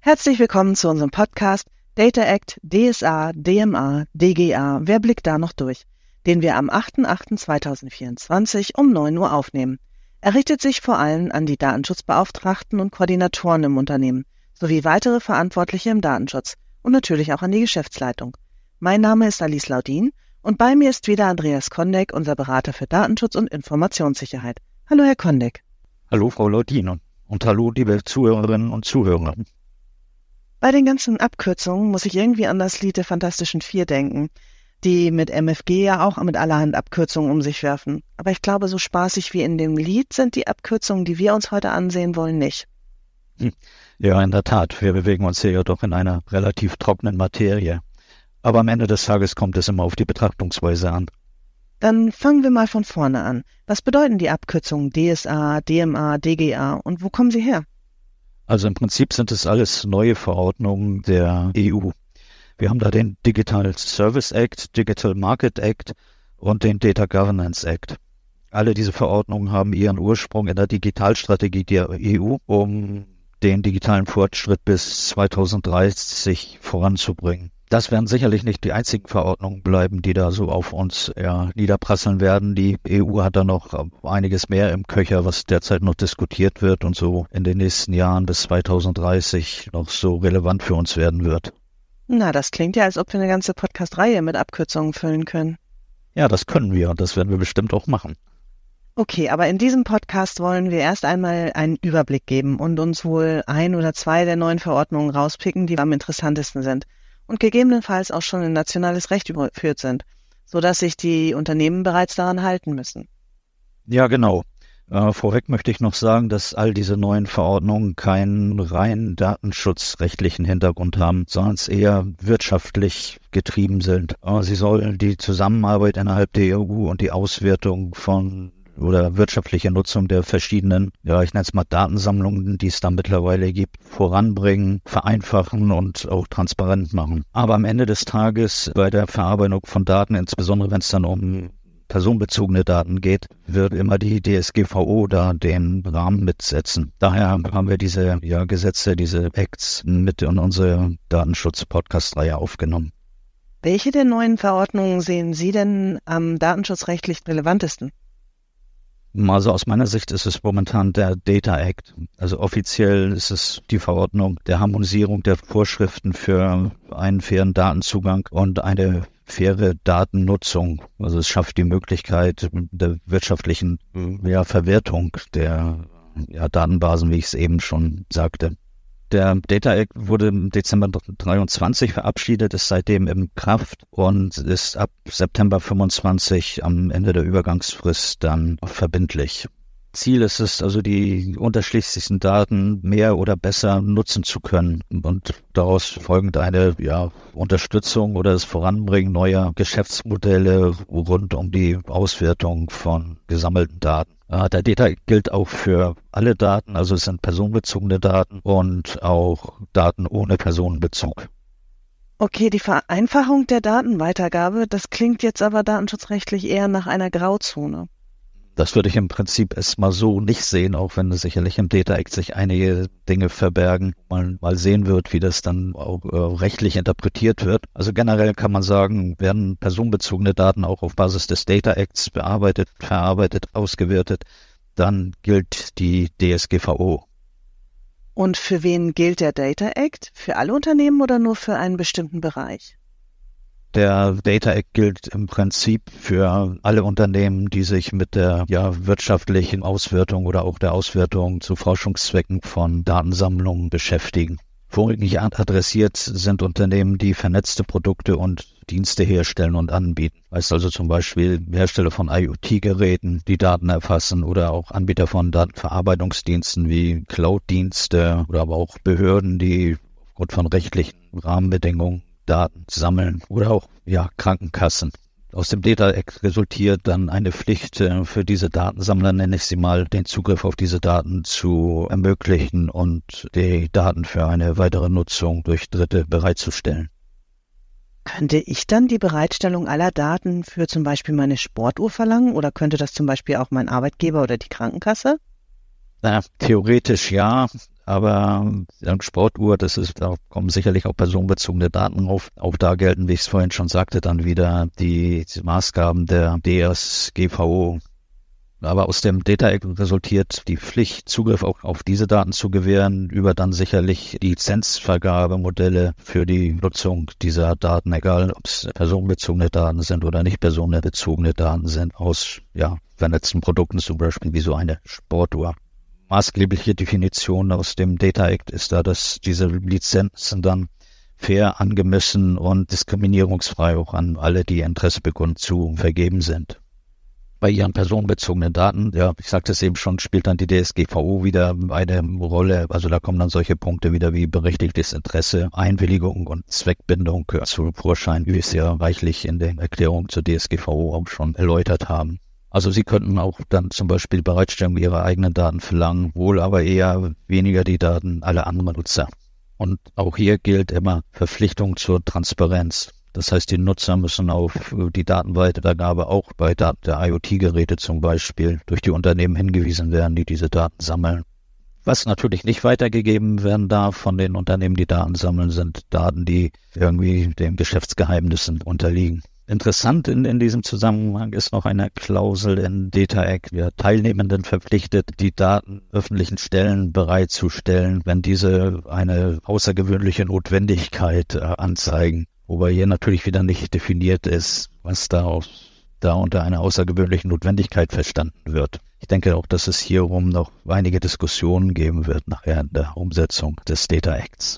Herzlich willkommen zu unserem Podcast Data Act, DSA, DMA, DGA, wer blickt da noch durch, den wir am 8.8.2024 um 9 Uhr aufnehmen. Er richtet sich vor allem an die Datenschutzbeauftragten und Koordinatoren im Unternehmen, sowie weitere Verantwortliche im Datenschutz und natürlich auch an die Geschäftsleitung. Mein Name ist Alice Laudin und bei mir ist wieder Andreas Kondek, unser Berater für Datenschutz und Informationssicherheit. Hallo Herr Kondek. Hallo Frau Laudin und hallo liebe Zuhörerinnen und Zuhörer. Bei den ganzen Abkürzungen muss ich irgendwie an das Lied der Fantastischen Vier denken, die mit MFG ja auch mit allerhand Abkürzungen um sich werfen. Aber ich glaube, so spaßig wie in dem Lied sind die Abkürzungen, die wir uns heute ansehen wollen, nicht. Ja, in der Tat. Wir bewegen uns hier ja doch in einer relativ trockenen Materie. Aber am Ende des Tages kommt es immer auf die Betrachtungsweise an. Dann fangen wir mal von vorne an. Was bedeuten die Abkürzungen DSA, DMA, DGA und wo kommen sie her? Also im Prinzip sind es alles neue Verordnungen der EU. Wir haben da den Digital Service Act, Digital Market Act und den Data Governance Act. Alle diese Verordnungen haben ihren Ursprung in der Digitalstrategie der EU, um den digitalen Fortschritt bis 2030 voranzubringen. Das werden sicherlich nicht die einzigen Verordnungen bleiben, die da so auf uns niederprasseln werden. Die EU hat da noch einiges mehr im Köcher, was derzeit noch diskutiert wird und so in den nächsten Jahren bis 2030 noch so relevant für uns werden wird. Na, das klingt ja, als ob wir eine ganze Podcast-Reihe mit Abkürzungen füllen können. Ja, das können wir und das werden wir bestimmt auch machen. Okay, aber in diesem Podcast wollen wir erst einmal einen Überblick geben und uns wohl ein oder zwei der neuen Verordnungen rauspicken, die am interessantesten sind und gegebenenfalls auch schon in nationales Recht überführt sind, sodass sich die Unternehmen bereits daran halten müssen. Ja, genau. Vorweg möchte ich noch sagen, dass all diese neuen Verordnungen keinen rein datenschutzrechtlichen Hintergrund haben, sondern es eher wirtschaftlich getrieben sind. Sie sollen die Zusammenarbeit innerhalb der EU und die Auswertung von oder wirtschaftliche Nutzung der verschiedenen, ich nenne es mal Datensammlungen, die es da mittlerweile gibt, voranbringen, vereinfachen und auch transparent machen. Aber am Ende des Tages bei der Verarbeitung von Daten, insbesondere wenn es dann um personenbezogene Daten geht, wird immer die DSGVO da den Rahmen mitsetzen. Daher haben wir diese Gesetze, diese Acts mit in unsere Datenschutz-Podcast-Reihe aufgenommen. Welche der neuen Verordnungen sehen Sie denn am datenschutzrechtlich relevantesten? Also aus meiner Sicht ist es momentan der Data Act. Also offiziell ist es die Verordnung der Harmonisierung der Vorschriften für einen fairen Datenzugang und eine faire Datennutzung. Also es schafft die Möglichkeit der wirtschaftlichen Verwertung der Datenbasen, wie ich es eben schon sagte. Der Data Act wurde im Dezember 23 verabschiedet, ist seitdem in Kraft und ist ab September 25 am Ende der Übergangsfrist dann verbindlich. Ziel ist es also, die unterschiedlichsten Daten mehr oder besser nutzen zu können und daraus folgend eine Unterstützung oder das Voranbringen neuer Geschäftsmodelle rund um die Auswertung von gesammelten Daten. Der Data gilt auch für alle Daten, also es sind personenbezogene Daten und auch Daten ohne Personenbezug. Okay, die Vereinfachung der Datenweitergabe, das klingt jetzt aber datenschutzrechtlich eher nach einer Grauzone. Das würde ich im Prinzip erstmal so nicht sehen, auch wenn sicherlich im Data Act sich einige Dinge verbergen. Man mal sehen wird, wie das dann auch rechtlich interpretiert wird. Also generell kann man sagen, werden personenbezogene Daten auch auf Basis des Data Acts bearbeitet, verarbeitet, ausgewertet, dann gilt die DSGVO. Und für wen gilt der Data Act? Für alle Unternehmen oder nur für einen bestimmten Bereich? Der Data Act gilt im Prinzip für alle Unternehmen, die sich mit der wirtschaftlichen Auswertung oder auch der Auswertung zu Forschungszwecken von Datensammlungen beschäftigen. Vorrangig adressiert sind Unternehmen, die vernetzte Produkte und Dienste herstellen und anbieten. Heißt also zum Beispiel Hersteller von IoT-Geräten, die Daten erfassen oder auch Anbieter von Datenverarbeitungsdiensten wie Cloud-Dienste oder aber auch Behörden, die aufgrund von rechtlichen Rahmenbedingungen Daten sammeln oder auch Krankenkassen. Aus dem Data Act resultiert dann eine Pflicht für diese Datensammler, nenne ich sie mal, den Zugriff auf diese Daten zu ermöglichen und die Daten für eine weitere Nutzung durch Dritte bereitzustellen. Könnte ich dann die Bereitstellung aller Daten für zum Beispiel meine Sportuhr verlangen oder könnte das zum Beispiel auch mein Arbeitgeber oder die Krankenkasse? Theoretisch ja. Aber Sportuhr, da kommen sicherlich auch personenbezogene Daten auf. Auch da gelten, wie ich es vorhin schon sagte, dann wieder die Maßgaben der DSGVO. Aber aus dem Data Act resultiert die Pflicht, Zugriff auch auf diese Daten zu gewähren, über dann sicherlich die Lizenzvergabemodelle für die Nutzung dieser Daten, egal ob es personenbezogene Daten sind oder nicht personenbezogene Daten sind, aus vernetzten Produkten, zum Beispiel wie so eine Sportuhr. Maßgebliche Definition aus dem Data Act ist da, dass diese Lizenzen dann fair, angemessen und diskriminierungsfrei auch an alle, die Interesse bekunden, zu vergeben sind. Bei ihren personenbezogenen Daten, ich sagte es eben schon, spielt dann die DSGVO wieder eine Rolle. Also da kommen dann solche Punkte wieder wie berechtigtes Interesse, Einwilligung und Zweckbindung zu Vorschein, wie wir es ja reichlich in der Erklärung zur DSGVO auch schon erläutert haben. Also Sie könnten auch dann zum Beispiel Bereitstellung Ihrer eigenen Daten verlangen, wohl aber eher weniger die Daten aller anderen Nutzer. Und auch hier gilt immer Verpflichtung zur Transparenz. Das heißt, die Nutzer müssen auf die Datenweitergabe auch bei Daten der IoT-Geräte zum Beispiel durch die Unternehmen hingewiesen werden, die diese Daten sammeln. Was natürlich nicht weitergegeben werden darf von den Unternehmen, die Daten sammeln, sind Daten, die irgendwie den Geschäftsgeheimnissen unterliegen. Interessant in diesem Zusammenhang ist noch eine Klausel in Data Act, der Teilnehmenden verpflichtet, die Daten öffentlichen Stellen bereitzustellen, wenn diese eine außergewöhnliche Notwendigkeit anzeigen. Wobei hier natürlich wieder nicht definiert ist, was da unter einer außergewöhnlichen Notwendigkeit verstanden wird. Ich denke auch, dass es hierum noch einige Diskussionen geben wird nachher in der Umsetzung des Data Acts.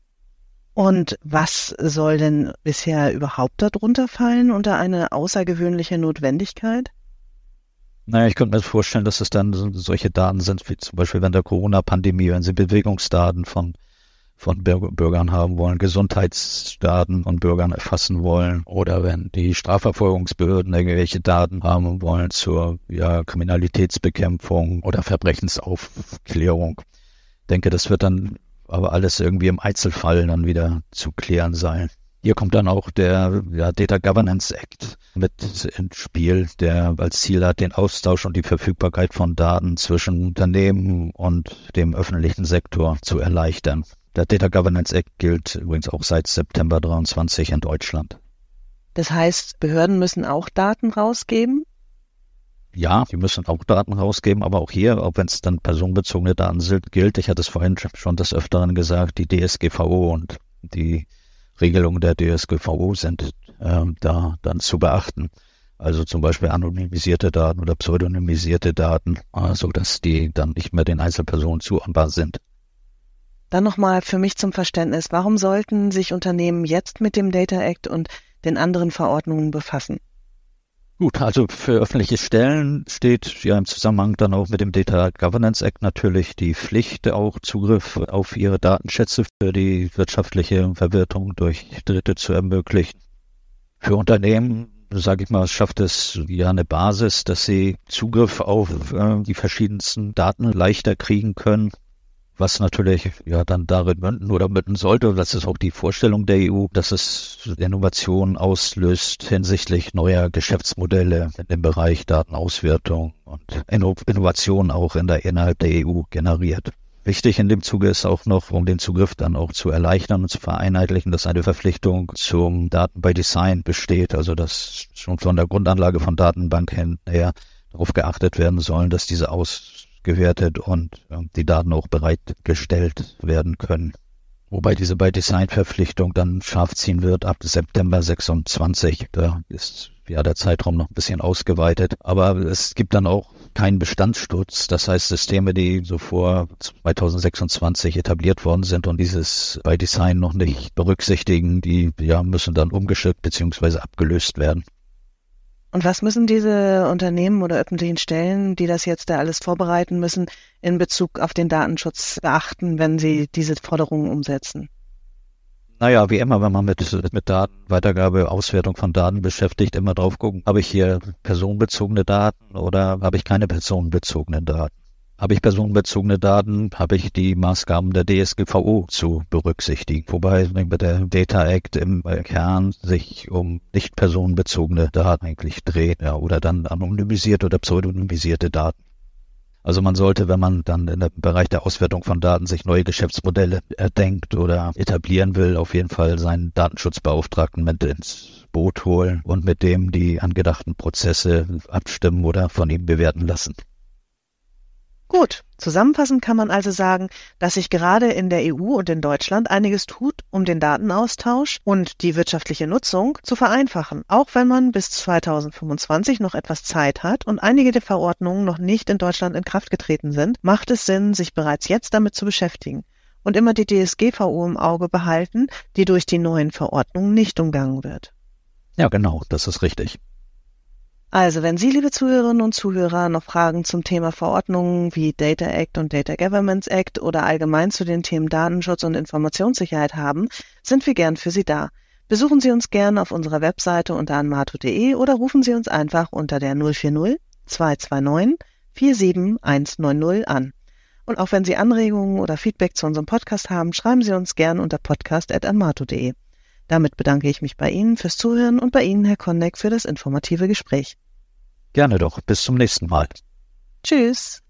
Und was soll denn bisher überhaupt darunter fallen unter eine außergewöhnliche Notwendigkeit? Naja, ich könnte mir vorstellen, dass es dann solche Daten sind, wie zum Beispiel während der Corona-Pandemie, wenn Sie Bewegungsdaten von Bürgern haben wollen, Gesundheitsdaten von Bürgern erfassen wollen oder wenn die Strafverfolgungsbehörden irgendwelche Daten haben wollen zur Kriminalitätsbekämpfung oder Verbrechensaufklärung. Ich denke, das wird dann aber alles irgendwie im Einzelfall dann wieder zu klären sein. Hier kommt dann auch der Data Governance Act mit ins Spiel, der als Ziel hat, den Austausch und die Verfügbarkeit von Daten zwischen Unternehmen und dem öffentlichen Sektor zu erleichtern. Der Data Governance Act gilt übrigens auch seit September 23 in Deutschland. Das heißt, Behörden müssen auch Daten rausgeben? Ja, die müssen auch Daten rausgeben, aber auch hier, auch wenn es dann personenbezogene Daten sind, gilt, ich hatte es vorhin schon des Öfteren gesagt, die DSGVO und die Regelungen der DSGVO sind da dann zu beachten. Also zum Beispiel anonymisierte Daten oder pseudonymisierte Daten, sodass die dann nicht mehr den Einzelpersonen zuordnbar sind. Dann nochmal für mich zum Verständnis, warum sollten sich Unternehmen jetzt mit dem Data Act und den anderen Verordnungen befassen? Gut, also für öffentliche Stellen steht ja im Zusammenhang dann auch mit dem Data Governance Act natürlich die Pflicht, auch Zugriff auf ihre Datenschätze für die wirtschaftliche Verwertung durch Dritte zu ermöglichen. Für Unternehmen, sage ich mal, schafft es ja eine Basis, dass sie Zugriff auf die verschiedensten Daten leichter kriegen können. Was natürlich dann darin münden sollte, das ist auch die Vorstellung der EU, dass es Innovationen auslöst hinsichtlich neuer Geschäftsmodelle in dem Bereich Datenauswertung und Innovation auch innerhalb der EU generiert. Wichtig in dem Zuge ist auch noch, um den Zugriff dann auch zu erleichtern und zu vereinheitlichen, dass eine Verpflichtung zum Daten by Design besteht, also dass schon von der Grundanlage von Datenbanken her darauf geachtet werden sollen, dass diese ausgewertet und die Daten auch bereitgestellt werden können. Wobei diese By-Design-Verpflichtung dann scharf ziehen wird ab September 26. Da ist der Zeitraum noch ein bisschen ausgeweitet. Aber es gibt dann auch keinen Bestandsschutz. Das heißt, Systeme, die so vor 2026 etabliert worden sind und dieses By-Design noch nicht berücksichtigen, die müssen dann umgeschickt bzw. abgelöst werden. Und was müssen diese Unternehmen oder öffentlichen Stellen, die das jetzt da alles vorbereiten müssen, in Bezug auf den Datenschutz beachten, wenn sie diese Forderungen umsetzen? Naja, wie immer, wenn man mit Datenweitergabe, Auswertung von Daten beschäftigt, immer drauf gucken, habe ich hier personenbezogene Daten oder habe ich keine personenbezogenen Daten? Habe ich personenbezogene Daten, habe ich die Maßgaben der DSGVO zu berücksichtigen. Wobei bei der Data Act im Kern sich um nicht personenbezogene Daten eigentlich dreht, oder dann anonymisierte oder pseudonymisierte Daten. Also man sollte, wenn man dann im Bereich der Auswertung von Daten sich neue Geschäftsmodelle erdenkt oder etablieren will, auf jeden Fall seinen Datenschutzbeauftragten mit ins Boot holen und mit dem die angedachten Prozesse abstimmen oder von ihm bewerten lassen. Gut, zusammenfassend kann man also sagen, dass sich gerade in der EU und in Deutschland einiges tut, um den Datenaustausch und die wirtschaftliche Nutzung zu vereinfachen, auch wenn man bis 2025 noch etwas Zeit hat und einige der Verordnungen noch nicht in Deutschland in Kraft getreten sind, macht es Sinn, sich bereits jetzt damit zu beschäftigen und immer die DSGVO im Auge behalten, die durch die neuen Verordnungen nicht umgangen wird. Ja, genau, das ist richtig. Also, wenn Sie, liebe Zuhörerinnen und Zuhörer, noch Fragen zum Thema Verordnungen wie Data Act und Data Governance Act oder allgemein zu den Themen Datenschutz und Informationssicherheit haben, sind wir gern für Sie da. Besuchen Sie uns gern auf unserer Webseite unter anmato.de oder rufen Sie uns einfach unter der 040 229 47190 an. Und auch wenn Sie Anregungen oder Feedback zu unserem Podcast haben, schreiben Sie uns gern unter podcast@anmato.de. Damit bedanke ich mich bei Ihnen fürs Zuhören und bei Ihnen, Herr Konnek, für das informative Gespräch. Gerne doch. Bis zum nächsten Mal. Tschüss.